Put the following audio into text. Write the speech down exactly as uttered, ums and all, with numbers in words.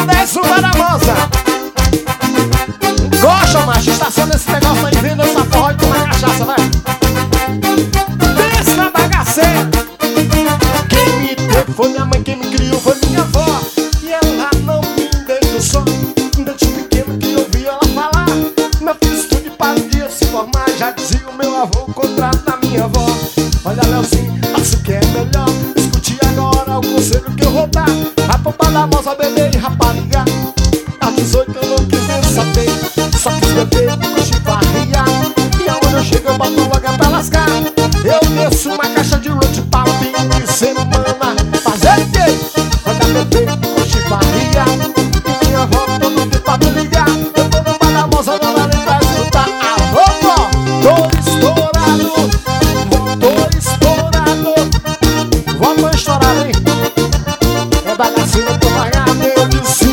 dez, uma da moça. Gosta, macho, está sendo esse negócio aí, vendo essa porra e tomar cachaça, vai. Pensa na bagaceira. Quem me teve foi minha mãe, quem me criou foi minha avó. E ela não me deixou só. Desde pequeno que eu vi ela falar: meu filho, estude para um dia se formar. Já dizia o meu avô, o contrato da minha avó. Olha, Leozinho, faça o que é melhor. Escute agora o conselho que eu vou dar. Vai pro bar da moça, beber e rapariga. Às dezoito eu não quis nem saber. Só quis beber, cochivarria. E aonde eu chego eu boto logo pra lascar. Eu desço uma caixa de rum de papinho de semana. Fazer o quê? Manda beber, cochivarria. E minha avó todo dia pra me ligar. Eu tô no bar da moça, não dá nem pra escutar. Alô, vó, tô estourado. Tô estourado. Vó, tô estourado, hein? É bagacinho, tô vagado. Eu disse